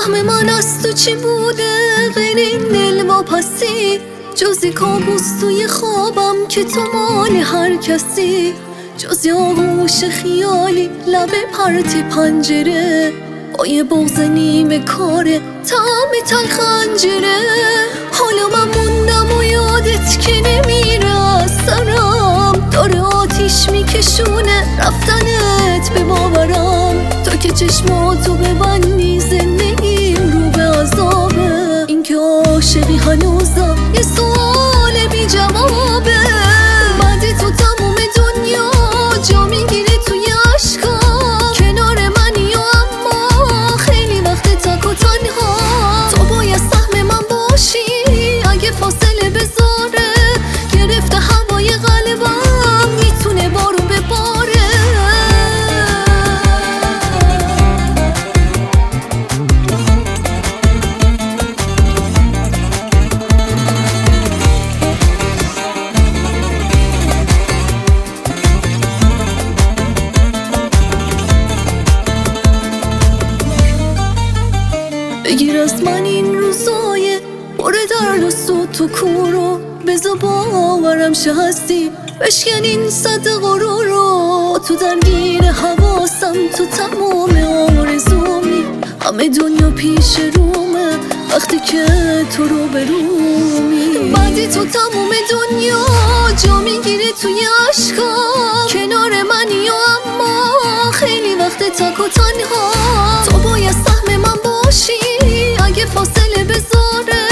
سهم من از تو چی بوده غیر این دلواپسی؟ جزی کابوس توی خوابم که تو مال هر کسی، جزی آغوش خیالی لب پرت پنجره، با یه بغض نیمه کاره طعم تلخ خنجره. حالا من موندم و یادت که نمیره از سرم، داره آتیش میکشونه رفتنت به باورم. تو که چشماتو ببندی زندگیم رو به عذابه، این که عاشقی هنوزم یه سوال بی جوابه. بعد تو تموم دنیا جا میگیره توی عشقام، کنار منی و اما خیلی وقت تک و تنها. تو باید سهم من باشی اگه فاصله بذاره، گرفته هوای قلبم میتونه بارون بباره. بگیر از من این روزای پر درد و سوت و کورو، بذار باورم شه هستی بشکن این سد غرورو. تو درگیر حواسم تو تمام آرزومی، همه دنیا پیش رومه وقتی که تو رو برومی. بعد تو تمام دنیا جا میگیره توی عشقام، کنار منی و اما خیلی وقت تک و تنها. تو باید سهم من باشی اگه فاصله بذاره،